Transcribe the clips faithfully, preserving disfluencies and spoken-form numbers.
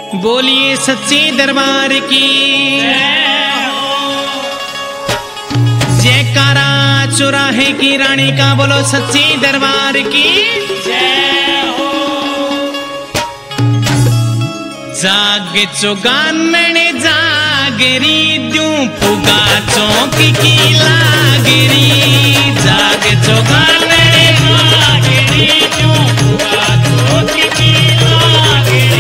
बोलिए सच्चे दरबार की जयकारा। चौराहे की रानी का बोलो सच्चे दरबार की जय हो। जाग चौगानन जागरी द्यूं पुगा चौक की लागरी। जाग चौगानन जागरी द्यूं पुगा चौक की लागरी।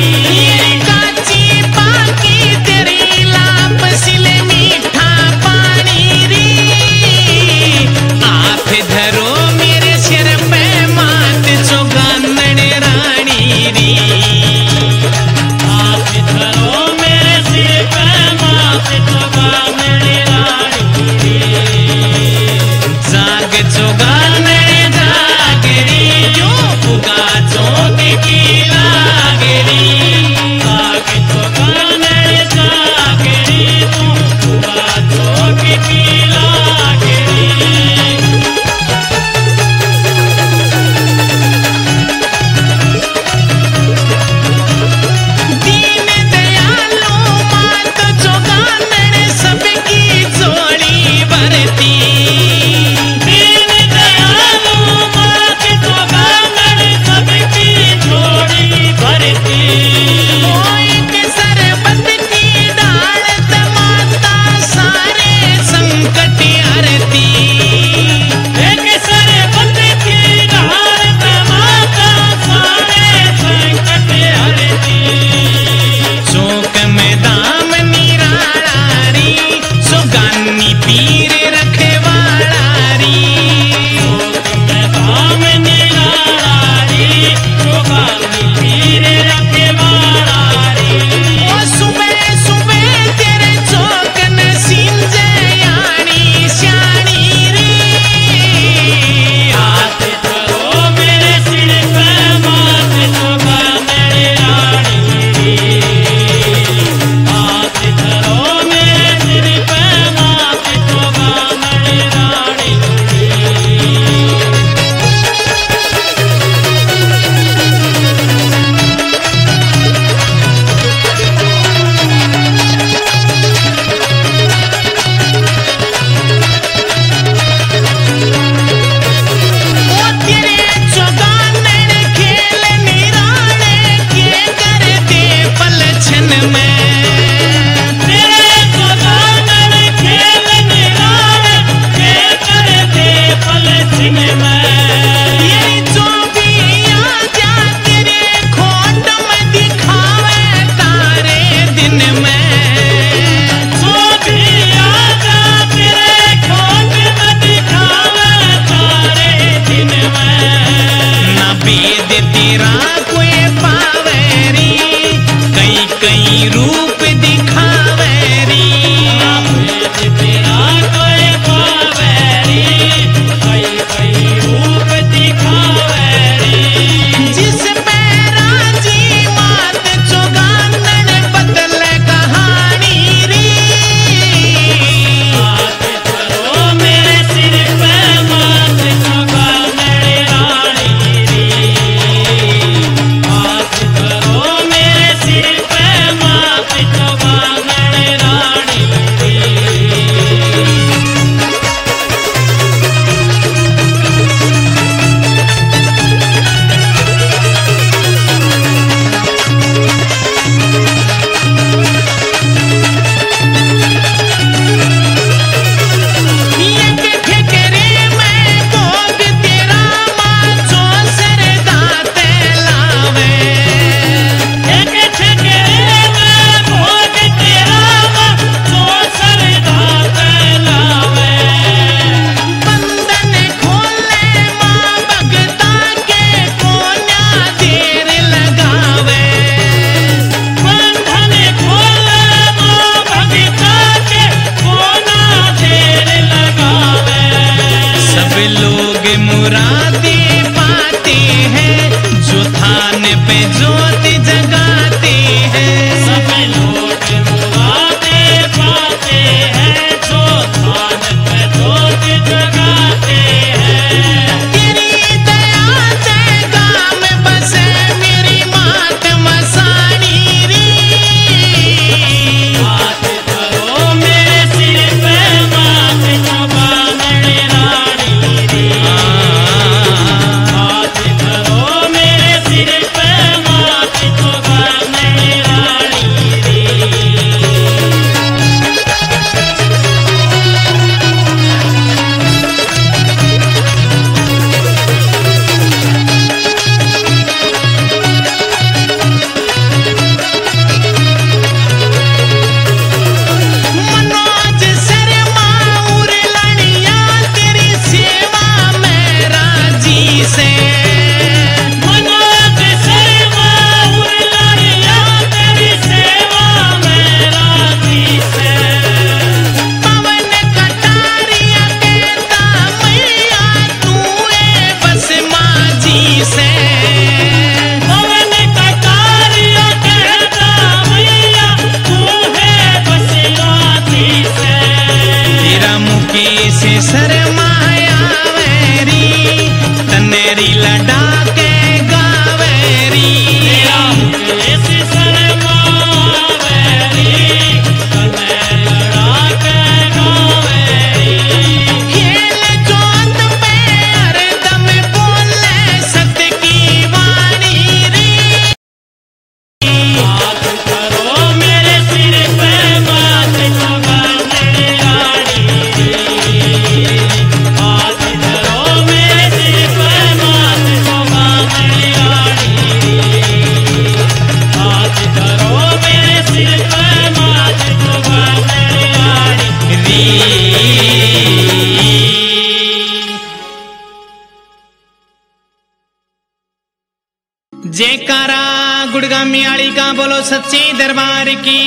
मियाली का बोलो सच्चे दरबार की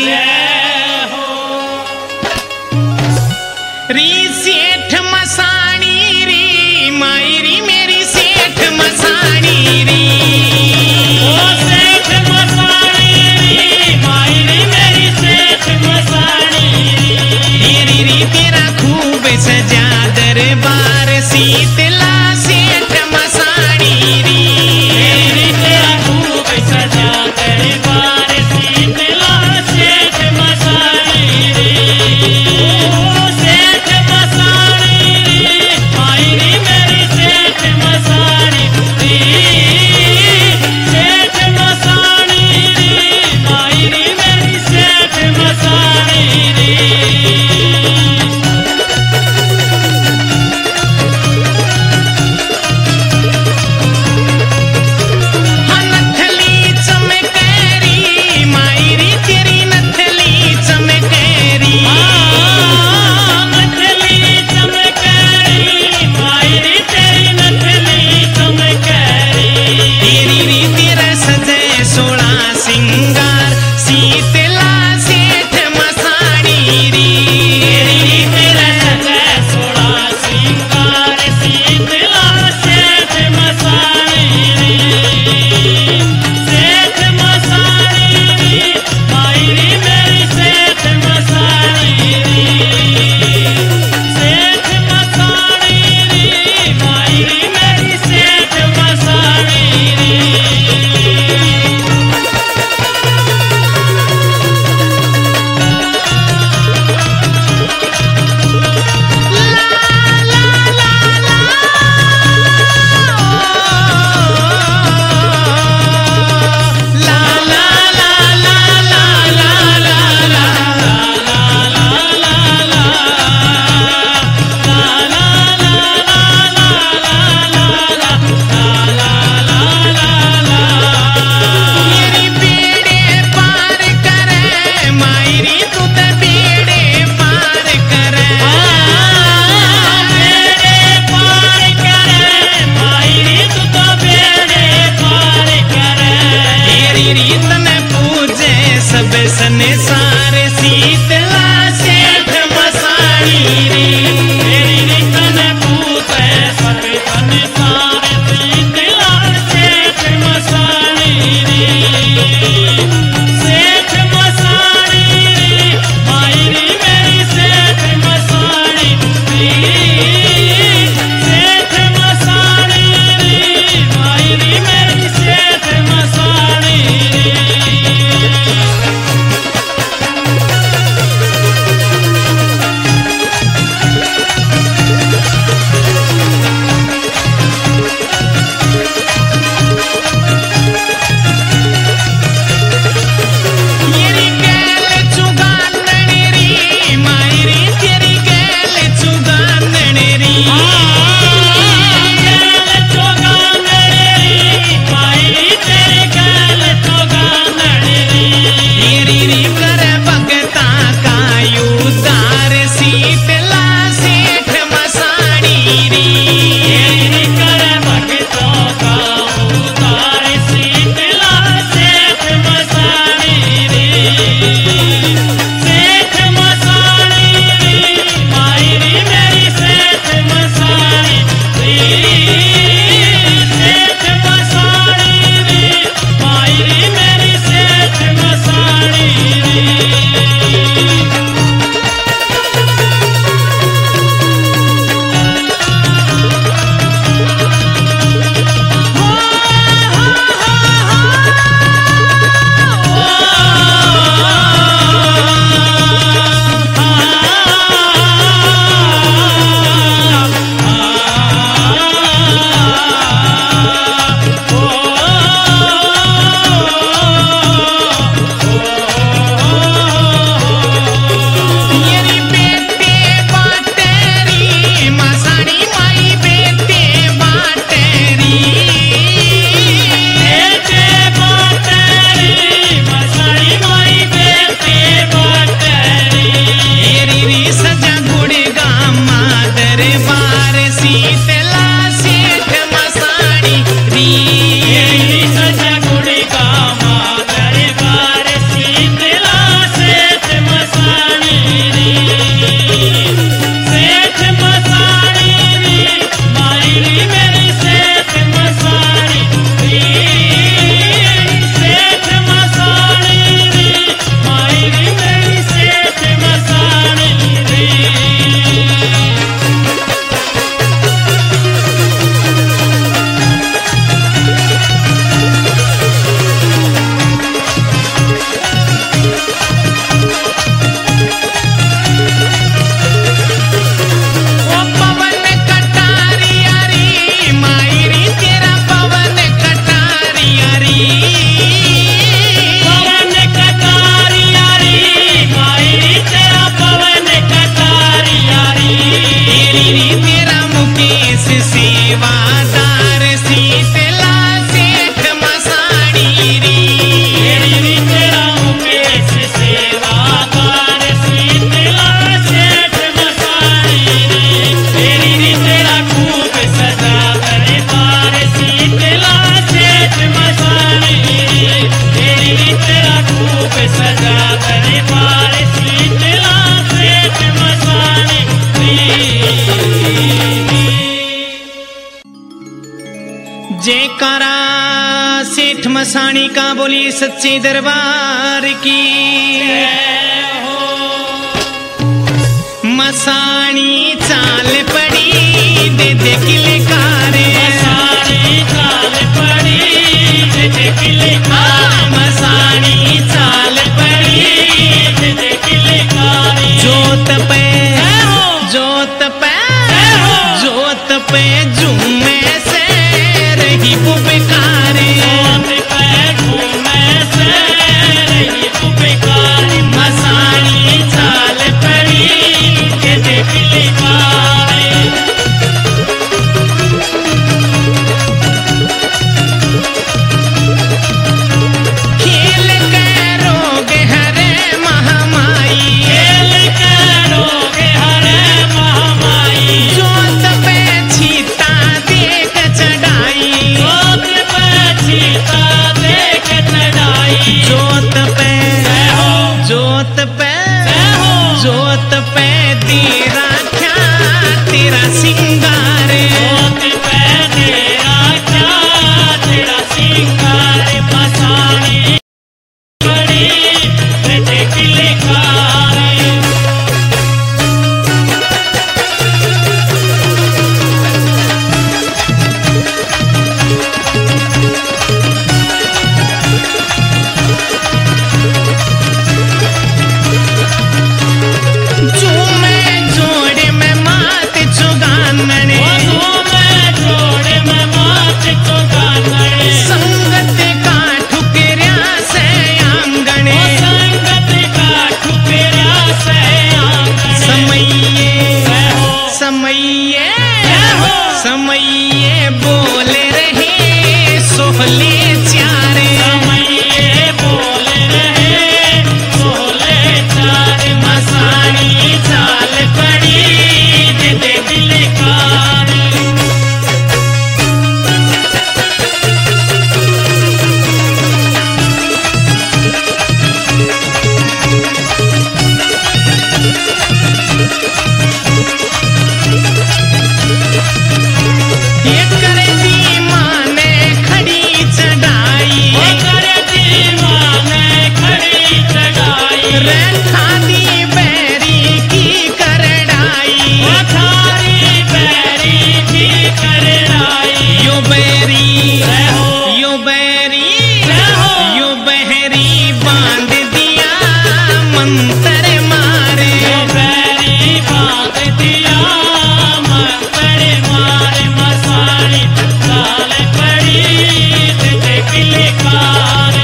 री सेठ मसाणी री मायरी मेरी सेठ मसाणी री ओ सेठ मसाणी री मायरी मेरी सेठ मसाणी री री री तेरा खूब सजा दरबार शीतला सेठ मसाणी री री तेरा खूब सजा दरबार शीतला सेठ मसाणी री ओ सेठ मसाणी री मायरी मेरी सेठ मसाणी री सेठ मसाणी री मायरी मेरी सेठ मसाणी री नथली चमकेरी मायरी तेरी नथली चमकेरी नथली चमकेरी मायरी तेरी नथली चमकेरी तेरी री तेरा सजे सोळा सिंगार शीतला सेठ मसाणी री तेरी तेरा सजा सोळा सिंगार शीतला सेठ मसाणी री सेठ मसाणी री मायरी मेरी सेठ मसाणी री सेठ मसाणी री मायरी मेरी सेठ मसाणी री ला ला ला ला ला ला ला मेरी बेड़े पार करे मायरी तू तो बेड़े पार करे बेड़े पार करे मायरी तू तो बेड़े पार करे तेरी रीत ने पूजे सब संसार शीतला सेठ मसाणी री तेरी रीत ने पूछे सब संसार शीतला सेठ मसाणी री सेठ मसाणी री मायरी मेरी सेठ मसाणी री सेठ मसाणी री मायरी मेरी सेठ मसाणी री मसाणी का बोली सच्चे दरबार की। मसाणी चाल पड़ी दे दे किले कारे, मसाणी चाल पड़ी दे दे किले कारे, मसाणी चाल पड़ी दे दे किले कारे। जोत पे जोत पे जोत पे झूमे से रही पुपकारे, जोत पे झूमे से रही पुपकारे। मसाणी चाल पड़ी दे दे किले कारे। खेल के रोग हरे महामाई, खेल के रोग हरे महामाई। जोत पे छीता देख चढ़ाई, जोत पे छीता देख चढ़ाई। जोत पे जोत पे जोत पे तेरा क्या तेरा सिंगार, जोत पे तेरा क्या तेरा सिंगार। मसाणी पड़ी दे दे किले कारे। झूमे जोड़े में मात चुगानने, जोड़े में मात चुगानने। संगत का ठुकरिया से आंगने, संगत का ठुकरिया से आंगने। समैये समैये समैये बोल रहे सोहले चारे, समैये बोल रहे बोले चारे। मसाणी चाल पड़ी दे दे किले कारे। ये करे दी माँ ने खड़ी चढ़ाई, वो करे दीवाने खड़ी चढ़ाई। रेखा दी बैरी की करड़ाई, वो थारी बैरी की करड़ाई। यो बैरी रहो यो बैरी रहो यो बहरी बांध दिया मंत्र मारे, यो बैरी बांध दिया मंत्र मारे। मसाणी चाल पड़ी दे दे किले कारे।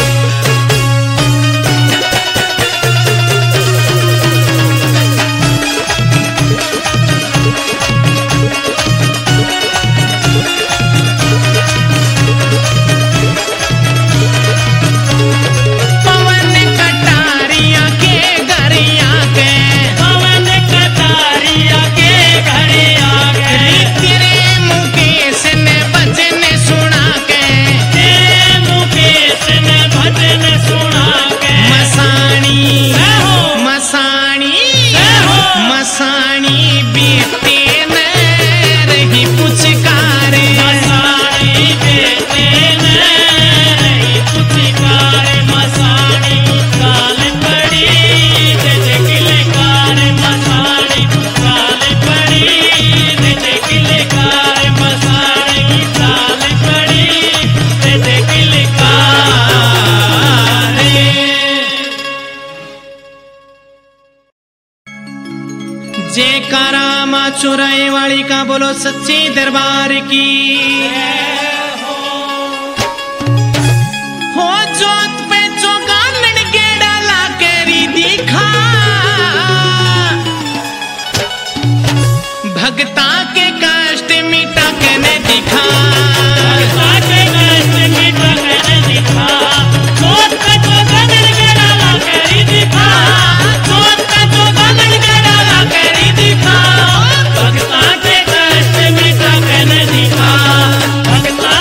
पवन कटारिया के गरिया के पवन कटारिया के घर आ गए। तेरे मुकेश ने भजन सुना के, तेरे मुकेश ने भजन सुना के। मसाणी रहो मसाणी रहो मसाणी बेटे न रही पुचकारे, मसाणी बेटे ने रही पुचकारे। मसाणी चाल पड़ी दे दे किले कारे। मसाणी चाल पड़ी दे दे किले कारे। मसाणी चाल पड़ी दे दे किले कारे। जयकारा माँ चुराए वाली का बोलो सच्चे दरबार की। हो जोत पे चौगानन के डाला करी दिखा, भगता के कष्ट मिटा के ने दिखा, भगता के कष्ट मिटा के दिखा। जोत पे चौगानन के डाला करी दिखा। जोत पे चौगानन के डाला करी दिखा। भगता के कष्ट मिटा के दिखा। भगता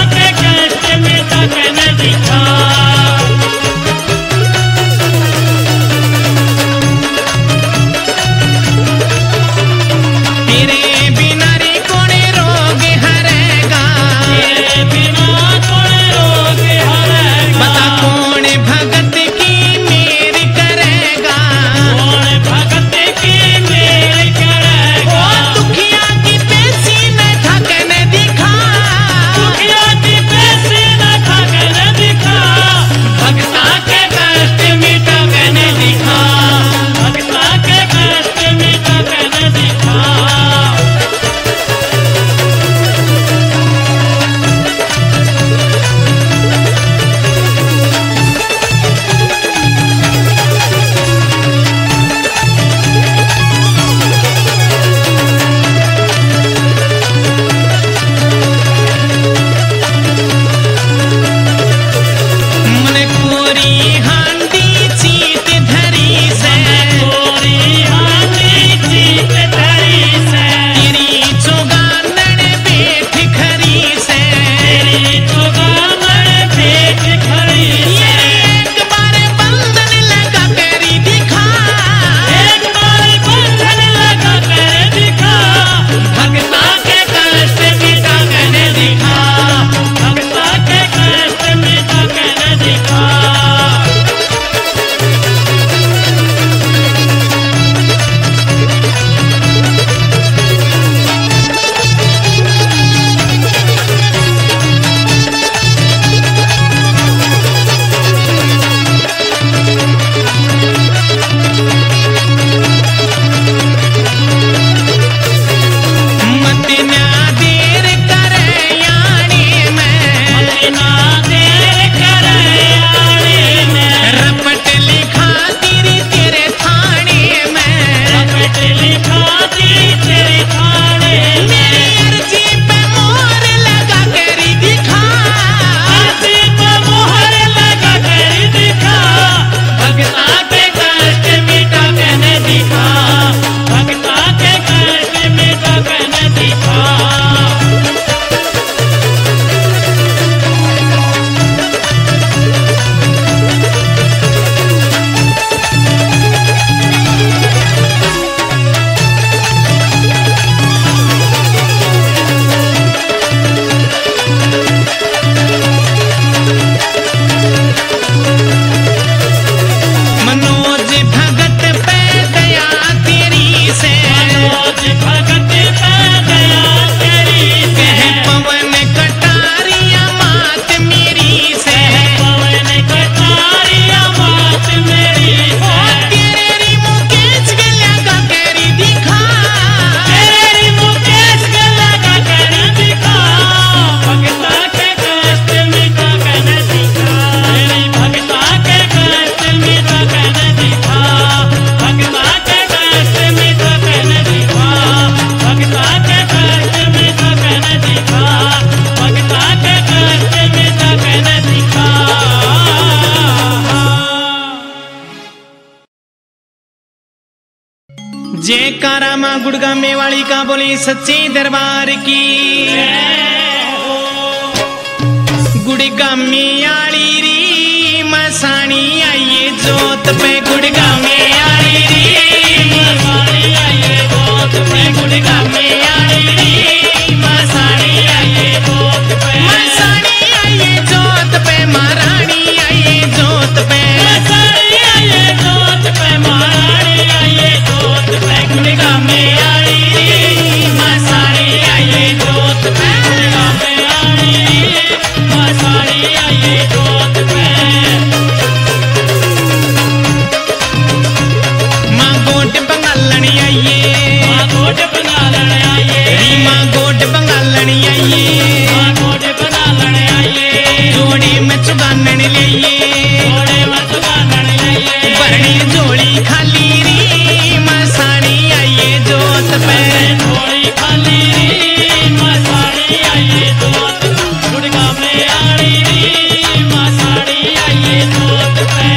जयकारा माँ गुड़गामे वाली का बोली सच्चे दरबार की। गुड़गामे आली री मसानी आइए जोत पे, गुड़गामे आली री मसानी आइए जोत पे, गुड़गामे आली री मसानी आइए जोत पे, मसानी आइए जोत पे, महारानी आइए जोत पे, मसानी आइए जोत पे, महारानी आइए जोत पे, गुड़गामे आली री मसानी आइए जोत पे, गुड़गामे आली री मसानी आइए जोत पे। माँ गोट बंगालनी आइए, माँ गोट बंगालन आइए, री माँ गोट बंगालनी आइए, माँ गोट बंगालन आइए, जोड़ी में चुगानन लाइए, जोड़े मत गानन आइए, भरणी झोली खाली री मसानी आइए जोत पे, थोड़ी खाली री मसानी आइए जोत पे, गुड़गामे आली री मसानी आइए जोत पे।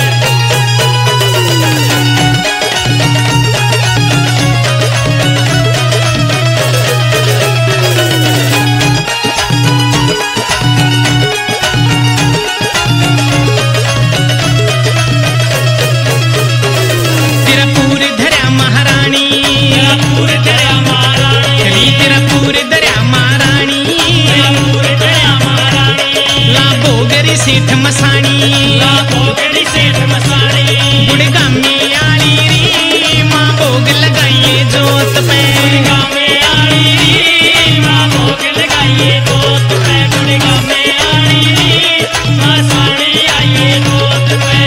तेरा पूर धरा महारानी, तेरा पूर तेरा महारानी, कली तेरा पूर धरा महारानी, तेरा पूर तेरा महारानी, ला बोगरी सेठ मसानी, ला भोगड़ी सेठ मसानी, गुड़गामे आली री माँ भोग लगाइए जोत पे, गुड़गामे आली री माँ भोग लगाइए जोत पे, गुड़गामे आली री मसानी आइए जोत पे।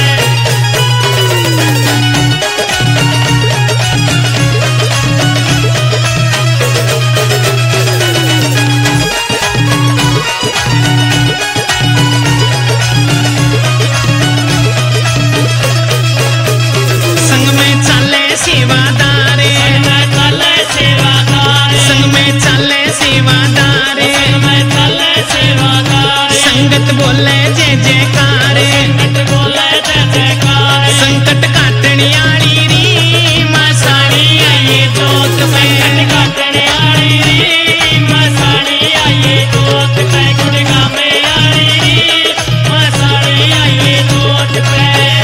संग में चले सेवादारे, संग में चले सेवादार, संग में चले सेवादारे, संग में चले सेवादार, संगत बोले जय जयकारे, संकट बोले जय जयकार, संकट काटनी आली री मसानी आइए जोत पे, संकट काटने आली री मसानी आइए जोत पे, गुड़गामे आली री मसानी आइए जोत पे।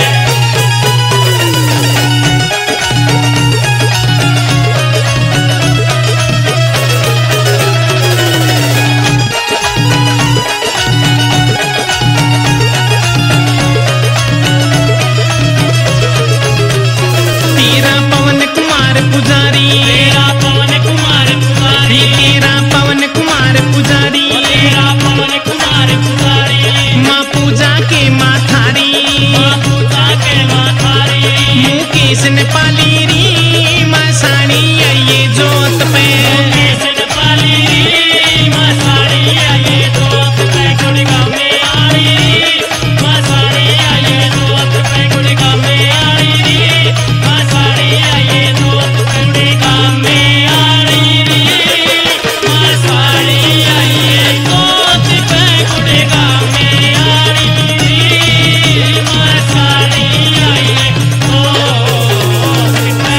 तेरा पवन कुमार पुजारी, तेरा पवन कुमार पुजारी, तेरा पवन कुमार पुजारी, तेरा पवन कुमार पुजारी, माँ पूजा के माथारी, माँ पूजा के माथारी, मुकेश नेपाली री मसानी आइए जोत पे, मुकेश नेपाली री मसानी आइए जोत पे, गुड़गामे आली री मसानी आइए जोत पे, गुड़गामे आली री मसानी आइए जोत पे, गुड़गामे आली री मसानी आइए जोत पे, गुड़गामे आली री मसानी आइए जोत पे।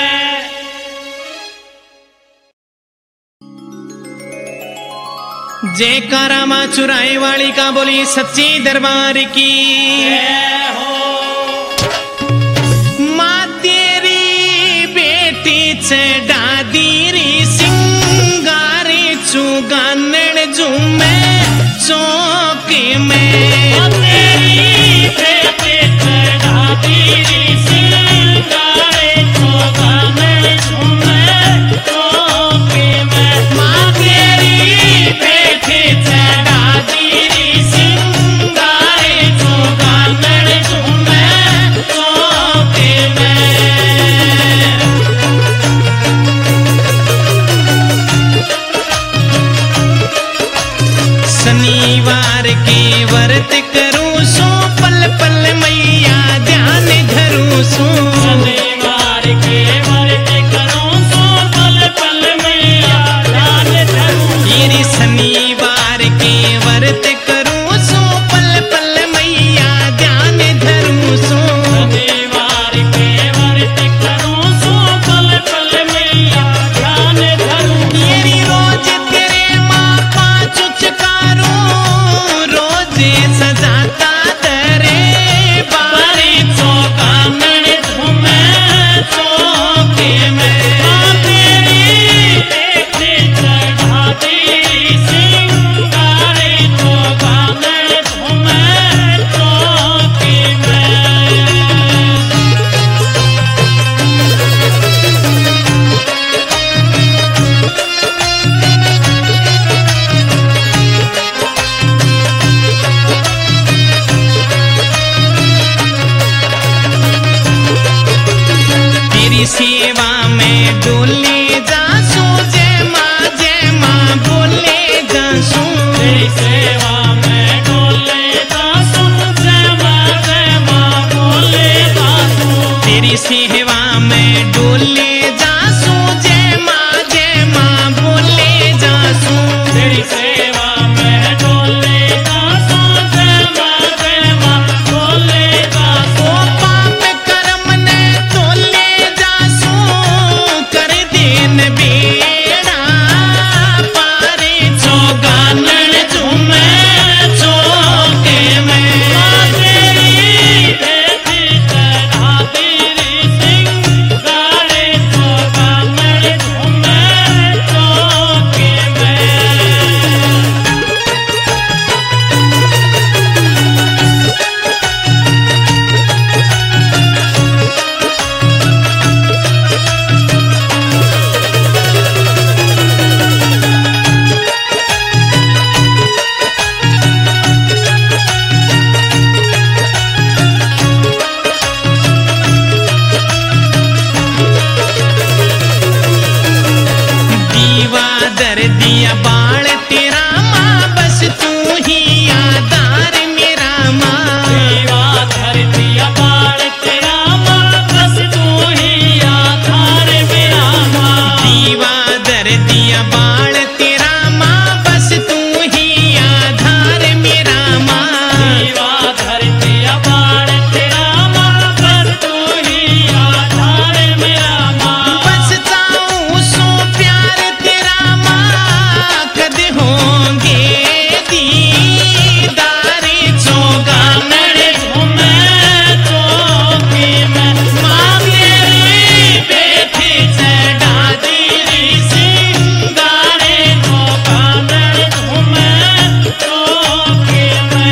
जयकारा माँ चुराए वाली का बोली सच्ची दरबार की। जय हो माँ तेरी बेटी चढ़ा दी री सिंगारे चुगानन झूमे चौके में, तेरी बेटे चढ़ा दी सिंगारे चौगाने झूमे चौके में, माँ तेरी बेटे चढ़ा दी सिंगारे चौगाने झूमे चौके में। शनिवार सेवा में डोले जासू जय माँ जय माँ बोले जासू तेरी सेवा में डोले दासू जय माँ जय माँ बोले दासू तेरी सेवा में डोले जासू जय माँ जय माँ बोले जासू तेरी सेवा में डोले दासू जय माँ जय माँ बोले दासू ओ पाप कर्म ने तोले जासू कर देन बेड़ा पारे चौगानन झूमे चौके में तेरी बेटी चढ़ा तेरी सिंगारे तो कामड़ झूमे चौके में दीवा दर दिया बाल तेरा माँ बस तू ही आधार मेरा माँ दीवा धर दिया बाण तेरा माँ बस तू ही आधार मेरा माँ दीवा दर दिया बाल तेरा माँ बस तू ही आधार मेरा माँ दीवा धर दिया बाण तेरा माँ बस तू ही आधार मेरा माँ बस जाऊं सो प्यार तेरा माँ कद होंगे दीदारे चौगानड़ झूमे चौकी में माँ तेरी बेटी चढ़ा तेरी सिंगारे तो कामड़ झूमे चौकी में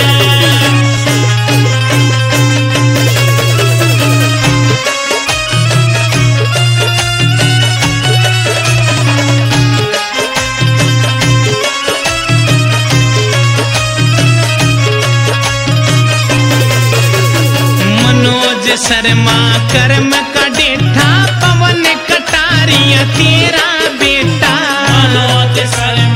मनोज शर्मा कर्म का डेठा पवन कटारिया तेरा बेटा मनोज शर्मा